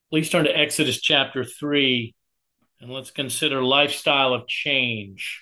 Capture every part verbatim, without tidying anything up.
Please turn to Exodus chapter three, and let's consider lifestyle of change.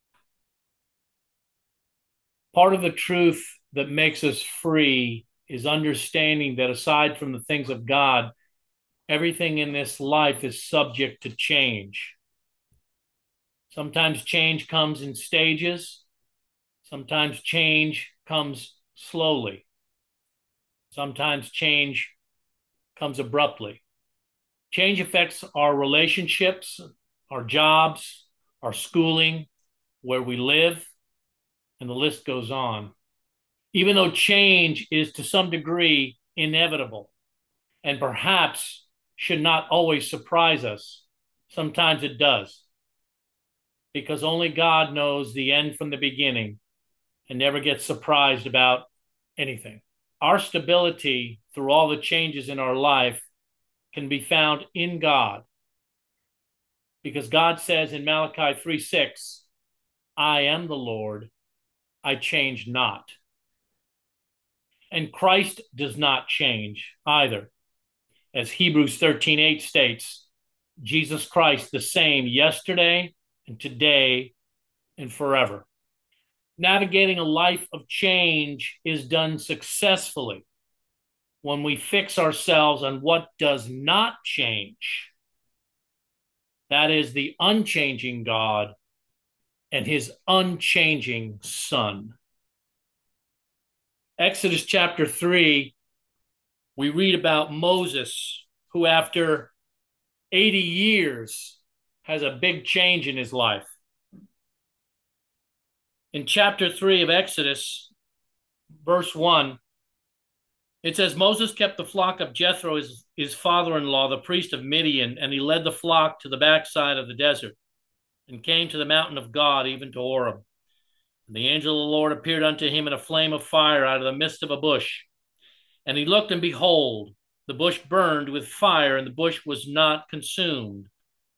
Part of the truth that makes us free is understanding that aside from the things of God, everything in this life is subject to change. Sometimes change comes in stages. Sometimes change comes slowly. Sometimes change comes abruptly. Change affects our relationships, our jobs, our schooling, where we live, and the list goes on. Even though change is to some degree inevitable and perhaps should not always surprise us, sometimes it does, because only God knows the end from the beginning and never gets surprised about anything. Our stability through all the changes in our life can be found in God, because God says in Malachi three six, I am the Lord, I change not. And Christ does not change either. As Hebrews thirteen eight states, Jesus Christ the same yesterday and today and forever. Navigating a life of change is done successfully when we fix ourselves on what does not change. That is the unchanging God and his unchanging Son. Exodus chapter three, we read about Moses, who after eighty years has a big change in his life. In chapter three of Exodus, verse one, it says, Moses kept the flock of Jethro, his, his father-in-law, the priest of Midian, and he led the flock to the backside of the desert and came to the mountain of God, even to Horeb. And the angel of the Lord appeared unto him in a flame of fire out of the midst of a bush. And he looked, and behold, the bush burned with fire, and the bush was not consumed.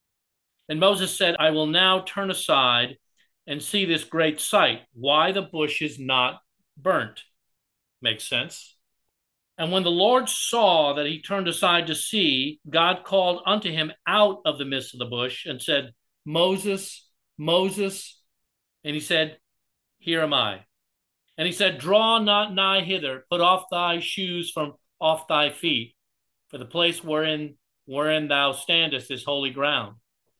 And Moses said, I will now turn aside and see this great sight, why the bush is not burnt. Makes sense. And when the Lord saw that he turned aside to see, God called unto him out of the midst of the bush and said, Moses, Moses. And he said, Here am I. And he said, Draw not nigh hither, put off thy shoes from off thy feet, for the place wherein wherein thou standest is holy ground.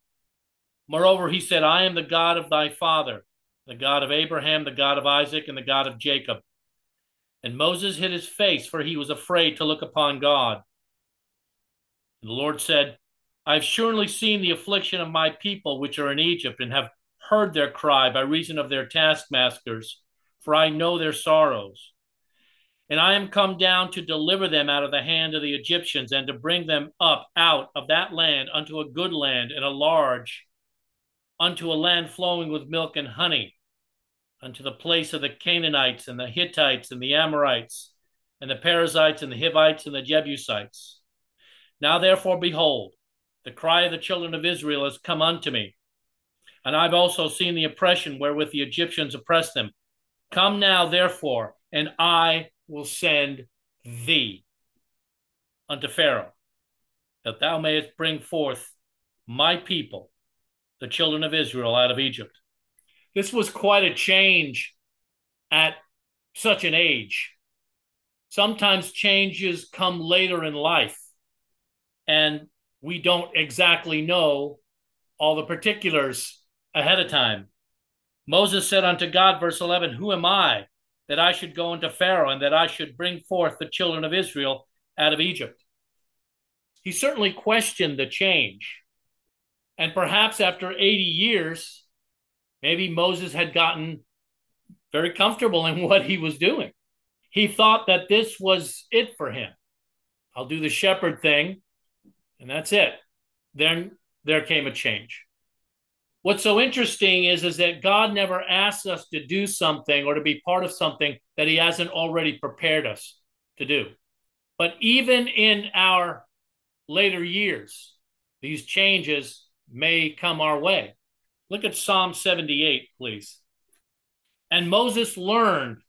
Moreover, he said, I am the God of thy father, the God of Abraham, the God of Isaac, and the God of Jacob. And Moses hid his face, for he was afraid to look upon God. And the Lord said, I have surely seen the affliction of my people which are in Egypt, and have heard their cry by reason of their taskmasters, for I know their sorrows. And I am come down to deliver them out of the hand of the Egyptians, and to bring them up out of that land unto a good land and a large, unto a land flowing with milk and honey, unto the place of the Canaanites and the Hittites and the Amorites and the Perizzites and the Hivites and the Jebusites. Now therefore, behold, the cry of the children of Israel has come unto me, and I've also seen the oppression wherewith the Egyptians oppress them. Come now, therefore, and I will send thee unto Pharaoh, that thou mayest bring forth my people, the children of Israel, out of Egypt. This was quite a change at such an age. Sometimes changes come later in life, and we don't exactly know all the particulars ahead of time. Moses said unto God, verse eleven, Who am I that I should go unto Pharaoh, and that I should bring forth the children of Israel out of Egypt? He certainly questioned the change. And perhaps after eighty years, maybe Moses had gotten very comfortable in what he was doing. He thought that this was it for him. I'll do the shepherd thing, and that's it. Then there came a change. What's so interesting is, is that God never asks us to do something or to be part of something that he hasn't already prepared us to do. But even in our later years, these changes may come our way. Look at Psalm seventy-eight, please. And Moses learned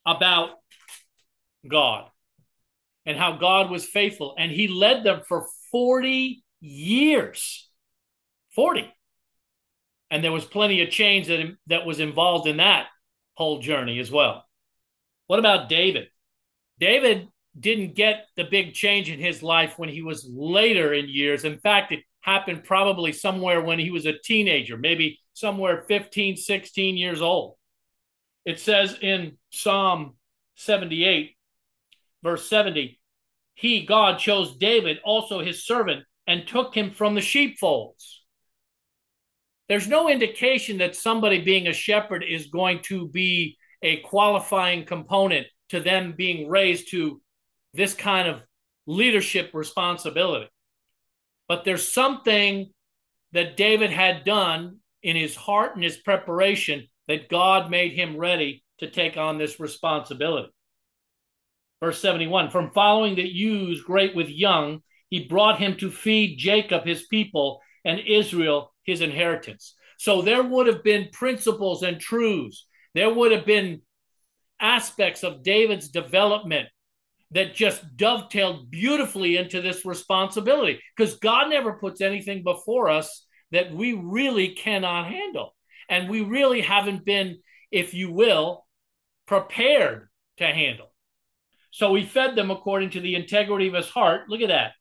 about God and how God was faithful, and he led them for forty years. forty. And there was plenty of change that, that was involved in that whole journey as well. What about David? David didn't get the big change in his life when he was later in years. In fact, it happened probably somewhere when he was a teenager, maybe somewhere fifteen, sixteen years old. It says in Psalm seventy-eight, verse seventy, he, God, chose David, also his servant, and took him from the sheepfolds. There's no indication that somebody being a shepherd is going to be a qualifying component to them being raised to this kind of leadership responsibility. But there's something that David had done in his heart and his preparation that God made him ready to take on this responsibility. Verse seventy-one, from following the ewes great with young, he brought him to feed Jacob his people and Israel his inheritance. So there would have been principles and truths. There would have been aspects of David's development that just dovetailed beautifully into this responsibility, because God never puts anything before us that we really cannot handle. And we really haven't been, if you will, prepared to handle. So he fed them according to the integrity of his heart. Look at that.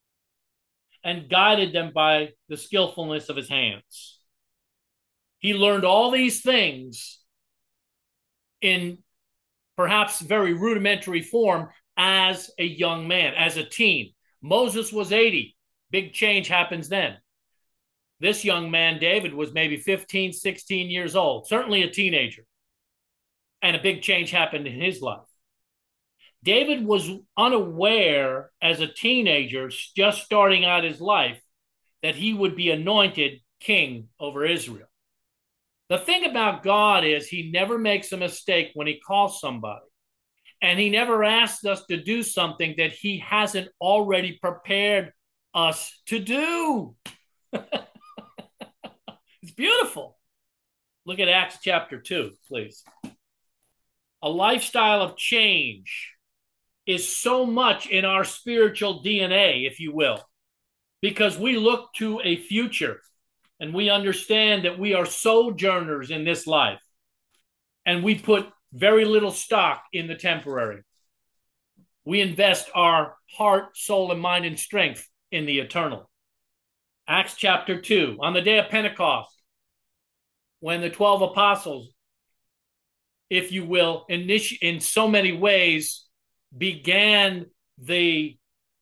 And guided them by the skillfulness of his hands. He learned all these things in perhaps very rudimentary form as a young man, as a teen. Moses was eighty. Big change happens then. This young man, David, was maybe fifteen, sixteen years old, certainly a teenager. And a big change happened in his life. David was unaware as a teenager, just starting out his life, that he would be anointed king over Israel. The thing about God is he never makes a mistake when he calls somebody. And he never asks us to do something that he hasn't already prepared us to do. It's beautiful. Look at Acts chapter two, please. A lifestyle of change is so much in our spiritual D N A, if you will, because we look to a future and we understand that we are sojourners in this life, and we put very little stock in the temporary. We invest our heart, soul, and mind and strength in the eternal. Acts chapter two, on the day of Pentecost, when the twelve apostles, if you will, initi- in so many ways began the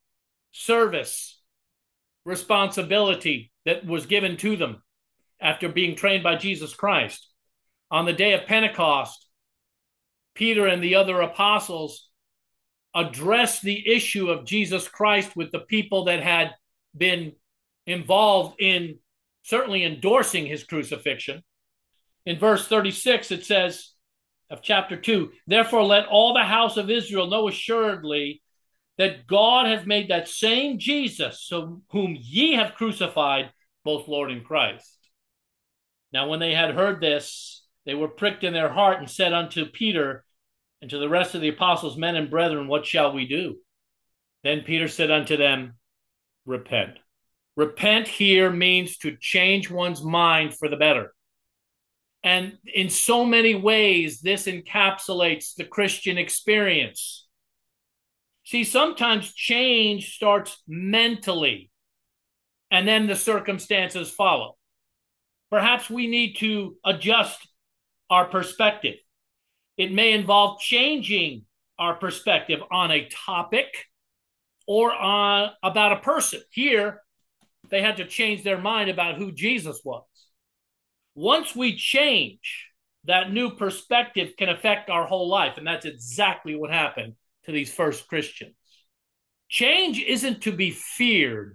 service responsibility that was given to them after being trained by Jesus Christ. On the day of Pentecost, Peter and the other apostles addressed the issue of Jesus Christ with the people that had been involved in certainly endorsing his crucifixion. In verse thirty-six, it says of chapter two, therefore let all the house of Israel know assuredly that God hath made that same Jesus, so whom ye have crucified, both Lord and Christ. Now when they had heard this, they were pricked in their heart and said unto Peter and to the rest of the apostles, men and brethren, what shall we do? Then Peter said unto them, repent. Repent here means to change one's mind for the better. And in so many ways, this encapsulates the Christian experience. See, sometimes change starts mentally, and then the circumstances follow. Perhaps we need to adjust our perspective. It may involve changing our perspective on a topic or on, about a person. Here, they had to change their mind about who Jesus was. Once we change, that new perspective can affect our whole life, and that's exactly what happened to these first Christians. Change isn't to be feared.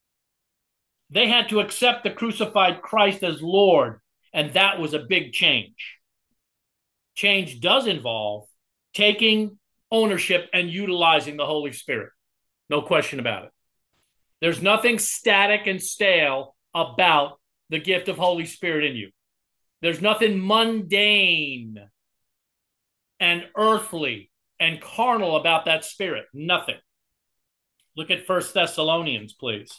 They had to accept the crucified Christ as Lord, and that was a big change. Change does involve taking ownership and utilizing the Holy Spirit. No question about it. There's nothing static and stale about the gift of Holy Spirit in you. There's nothing mundane and earthly and carnal about that Spirit. Nothing. Look at First Thessalonians, please.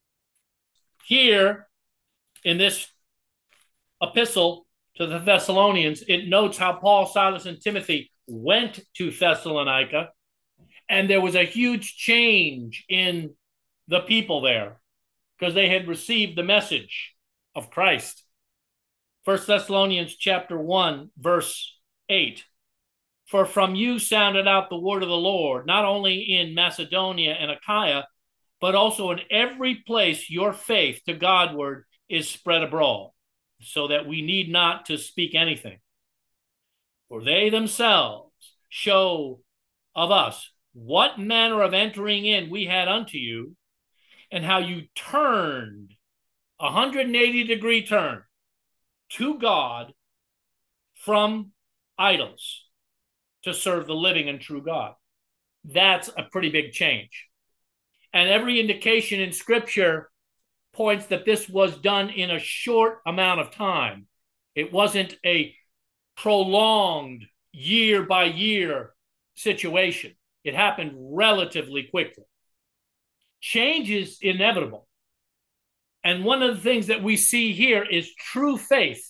Here in this epistle to the Thessalonians, it notes how Paul, Silas, and Timothy went to Thessalonica, and there was a huge change in the people there because they had received the message of Christ. First Thessalonians chapter one, verse eight. For from you sounded out the word of the Lord, not only in Macedonia and Achaia, but also in every place your faith to Godward is spread abroad, so that we need not to speak anything. For they themselves show of us what manner of entering in we had unto you, and how you turned a one hundred eighty degree turn to God from idols to serve the living and true God. That's a pretty big change. And every indication in Scripture points that this was done in a short amount of time. It wasn't a prolonged year by year situation. It happened relatively quickly. Change is inevitable. And one of the things that we see here is true faith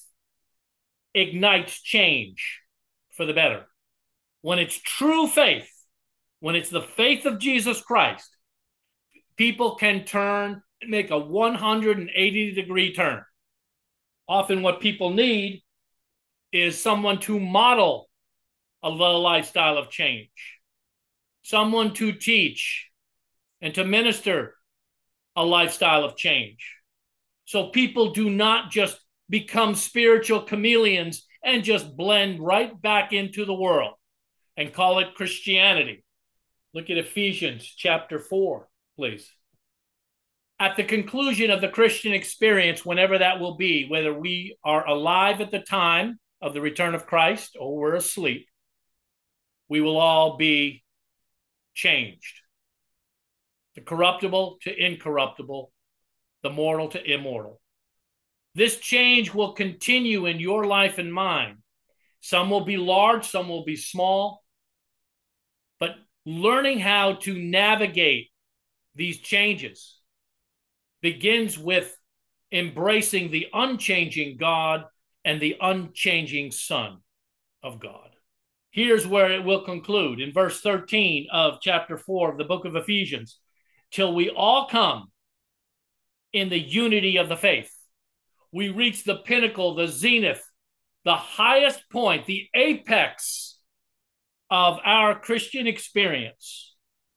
ignites change for the better. When it's true faith, when it's the faith of Jesus Christ, people can turn, make a one hundred eighty degree turn. Often what people need is someone to model a lifestyle of change, someone to teach and to minister a lifestyle of change. So people do not just become spiritual chameleons and just blend right back into the world and call it Christianity. Look at Ephesians chapter four, please. At the conclusion of the Christian experience, whenever that will be, whether we are alive at the time of the return of Christ or we're asleep, we will all be changed. The corruptible to incorruptible, the mortal to immortal. This change will continue in your life and mine. Some will be large, some will be small. But learning how to navigate these changes begins with embracing the unchanging God and the unchanging Son of God. Here's where it will conclude in verse thirteen of chapter four of the book of Ephesians. Till we all come in the unity of the faith. We reach the pinnacle, the zenith, the highest point, the apex of our Christian experience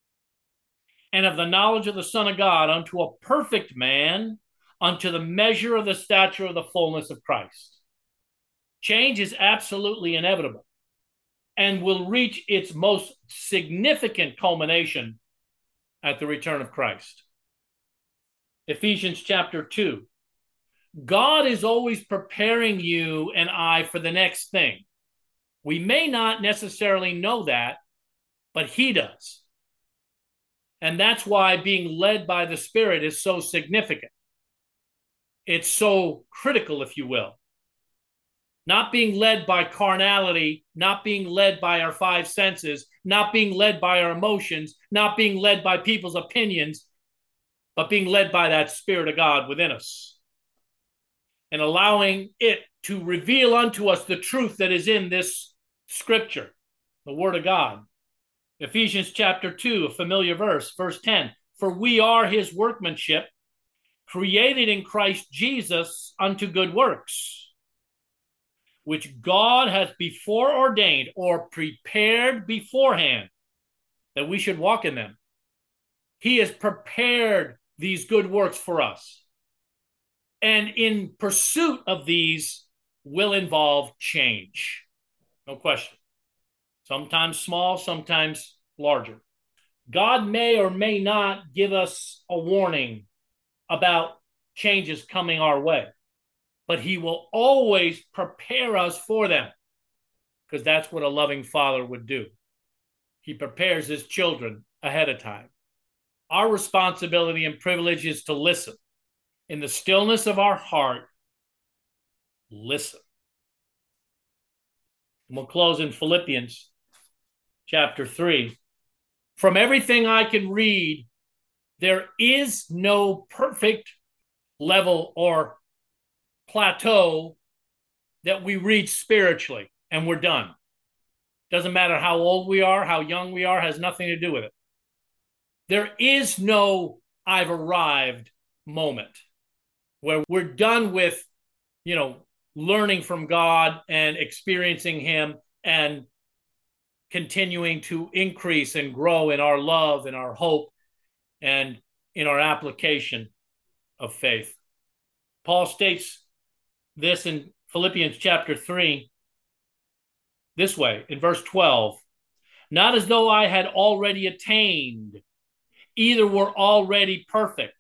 and of the knowledge of the Son of God unto a perfect man, unto the measure of the stature of the fullness of Christ. Change is absolutely inevitable and will reach its most significant culmination at the return of Christ. Ephesians chapter two. God is always preparing you and I for the next thing. We may not necessarily know that, but He does. And that's why being led by the Spirit is so significant. It's so critical, if you will. Not being led by carnality, not being led by our five senses, not being led by our emotions, not being led by people's opinions, but being led by that Spirit of God within us. And allowing it to reveal unto us the truth that is in this Scripture, the Word of God. Ephesians chapter two, a familiar verse, verse ten. For we are His workmanship, created in Christ Jesus unto good works, which God hath before ordained or prepared beforehand that we should walk in them. He has prepared these good works for us. And in pursuit of these will involve change. No question. Sometimes small, sometimes larger. God may or may not give us a warning about changes coming our way, but He will always prepare us for them, because that's what a loving Father would do. He prepares His children ahead of time. Our responsibility and privilege is to listen. In the stillness of our heart, listen. And we'll close in Philippians chapter three. From everything I can read There is no perfect level or plateau that we reach spiritually and we're done. Doesn't matter how old we are, how young we are, has nothing to do with it. There is no I've arrived moment where we're done with, you know, learning from God and experiencing him and continuing to increase and grow in our love and our hope and in our application of faith. Paul states this in Philippians chapter three this way, in verse twelve, not as though I had already attained, either were already perfect,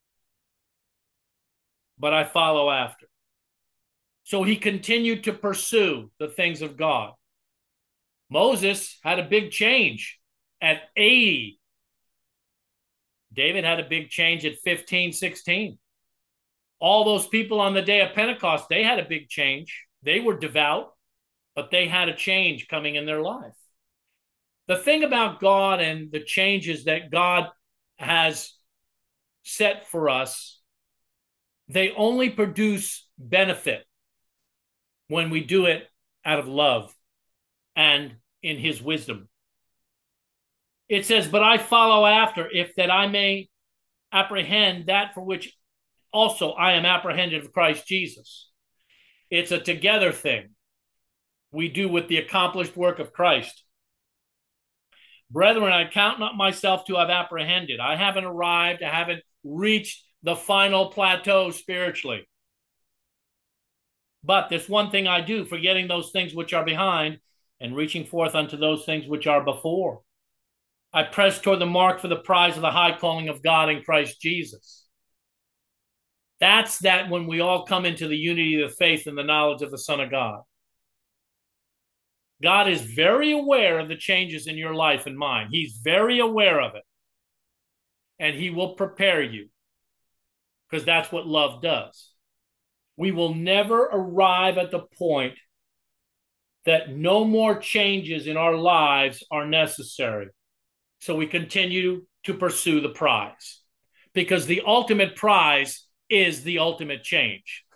but I follow after. So he continued to pursue the things of God. Moses had a big change at eighty. David had a big change at fifteen, sixteen. All those people on the day of Pentecost, they had a big change. They were devout, but they had a change coming in their life. The thing about God and the changes that God has set for us, they only produce benefit when we do it out of love and in his wisdom. It says, but I follow after, if that I may apprehend that for which also I am apprehended of Christ Jesus. It's a together thing we do with the accomplished work of Christ. Brethren, I count not myself to have apprehended. I haven't arrived. I haven't reached the final plateau spiritually. But this one thing I do, forgetting those things which are behind and reaching forth unto those things which are before. I press toward the mark for the prize of the high calling of God in Christ Jesus. That's that when we all come into the unity of the faith and the knowledge of the Son of God. God is very aware of the changes in your life and mine. He's very aware of it. And he will prepare you, because that's what love does. We will never arrive at the point that no more changes in our lives are necessary. So we continue to pursue the prize, because the ultimate prize is the ultimate change.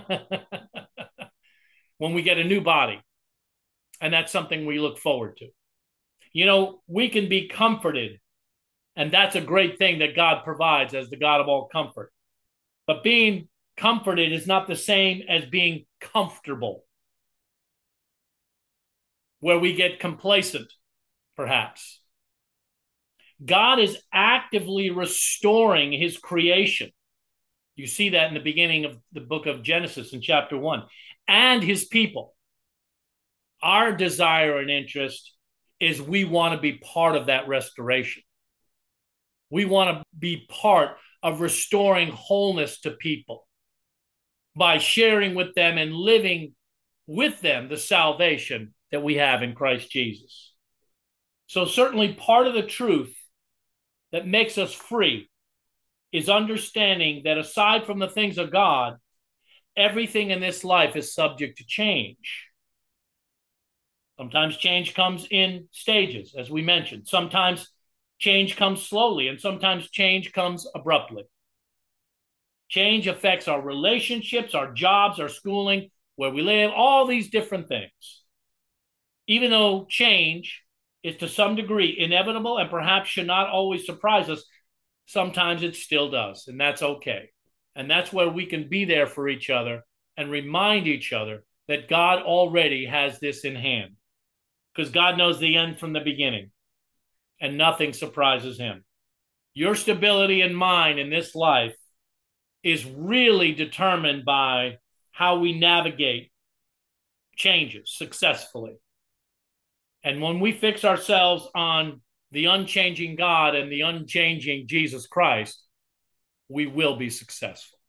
When we get a new body. And that's something we look forward to. You know, we can be comforted, and that's a great thing that God provides as the God of all comfort. But being comforted is not the same as being comfortable, where we get complacent, perhaps. God is actively restoring his creation. You see that in the beginning of the book of Genesis in chapter one. And his people. Our desire and interest is we want to be part of that restoration. We want to be part of restoring wholeness to people by sharing with them and living with them the salvation that we have in Christ Jesus. So certainly part of the truth that makes us free is understanding that aside from the things of God, everything in this life is subject to change. Sometimes change comes in stages, as we mentioned. Sometimes change comes slowly, and sometimes change comes abruptly. Change affects our relationships, our jobs, our schooling, where we live, all these different things. Even though change is to some degree inevitable and perhaps should not always surprise us, sometimes it still does, and that's okay. And that's where we can be there for each other and remind each other that God already has this in hand. Because God knows the end from the beginning, and nothing surprises him. Your stability and mine in this life is really determined by how we navigate changes successfully. And when we fix ourselves on the unchanging God and the unchanging Jesus Christ, we will be successful.